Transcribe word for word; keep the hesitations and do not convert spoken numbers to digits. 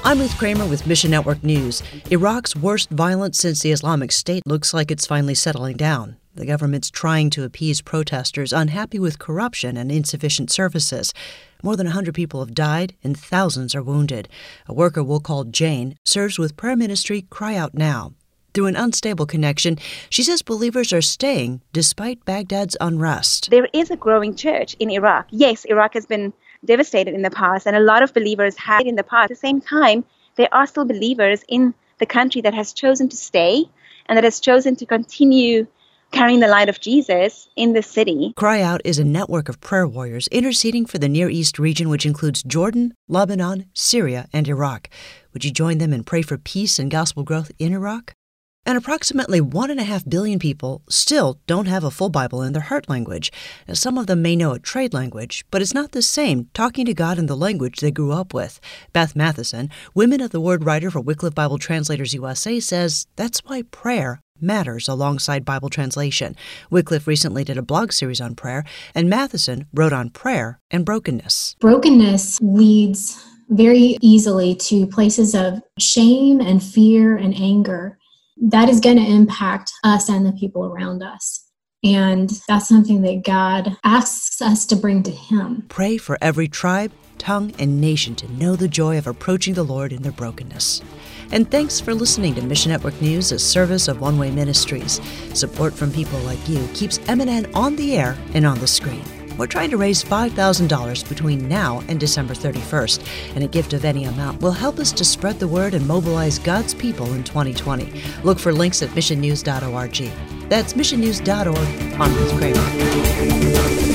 I'm Ruth Kramer with Mission Network News. Iraq's worst violence since the Islamic State looks like it's finally settling down. The government's trying to appease protesters unhappy with corruption and insufficient services. More than one hundred people have died and thousands are wounded. A worker we'll call Jane serves with prayer ministry Cry Out Now. Through an unstable connection, she says believers are staying despite Baghdad's unrest. There is a growing church in Iraq. Yes, Iraq has been devastated in the past, and a lot of believers have in the past. At the same time, there are still believers in the country that has chosen to stay and that has chosen to continue carrying the light of Jesus in the city. Cry Out is a network of prayer warriors interceding for the Near East region, which includes Jordan, Lebanon, Syria, and Iraq. Would you join them and pray for peace and gospel growth in Iraq? And approximately one and a half billion people still don't have a full Bible in their heart language. Now, some of them may know a trade language, but it's not the same talking to God in the language they grew up with. Beth Matheson, Women of the Word writer for Wycliffe Bible Translators U S A, says that's why prayer matters alongside Bible translation. Wycliffe recently did a blog series on prayer, and Matheson wrote on prayer and brokenness. Brokenness leads very easily to places of shame and fear and anger. That is going to impact us and the people around us. And that's something that God asks us to bring to Him. Pray for every tribe, tongue, and nation to know the joy of approaching the Lord in their brokenness. And thanks for listening to Mission Network News, a service of One Way Ministries. Support from people like you keeps M N N on the air and on the screen. We're trying to raise five thousand dollars between now and December thirty-first, and a gift of any amount will help us to spread the word and mobilize God's people in twenty twenty. Look for links at mission news dot org. That's mission news dot org. I'm Ruth Kramer.